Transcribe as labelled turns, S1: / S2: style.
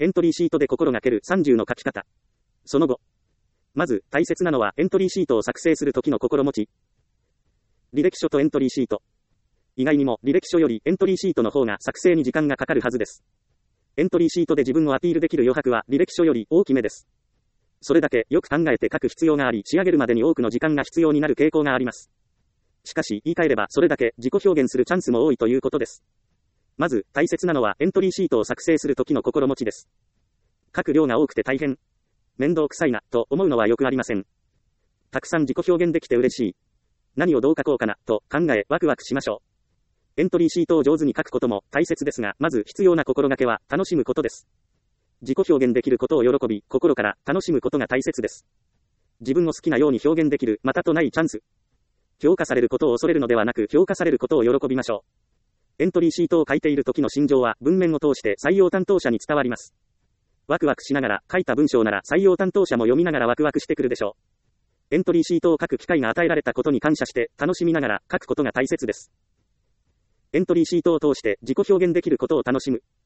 S1: エントリーシートで心がける30の書き方。その後。まず、大切なのはエントリーシートを作成するときの心持ち。履歴書とエントリーシート。意外にも履歴書よりエントリーシートの方が作成に時間がかかるはずです。エントリーシートで自分をアピールできる余白は履歴書より大きめです。それだけよく考えて書く必要があり、仕上げるまでに多くの時間が必要になる傾向があります。しかし、言い換えればそれだけ自己表現するチャンスも多いということです。まず、大切なのはエントリーシートを作成するときの心持ちです。書く量が多くて大変。面倒くさいな、と思うのはよくありません。たくさん自己表現できて嬉しい。何をどう書こうかな、と考え、ワクワクしましょう。エントリーシートを上手に書くことも大切ですが、まず必要な心がけは、楽しむことです。自己表現できることを喜び、心から楽しむことが大切です。自分を好きなように表現できる、またとないチャンス。評価されることを恐れるのではなく、評価されることを喜びましょう。エントリーシートを書いている時の心情は、文面を通して採用担当者に伝わります。ワクワクしながら書いた文章なら採用担当者も読みながらワクワクしてくるでしょう。エントリーシートを書く機会が与えられたことに感謝して楽しみながら書くことが大切です。エントリーシートを通して自己表現できることを楽しむ。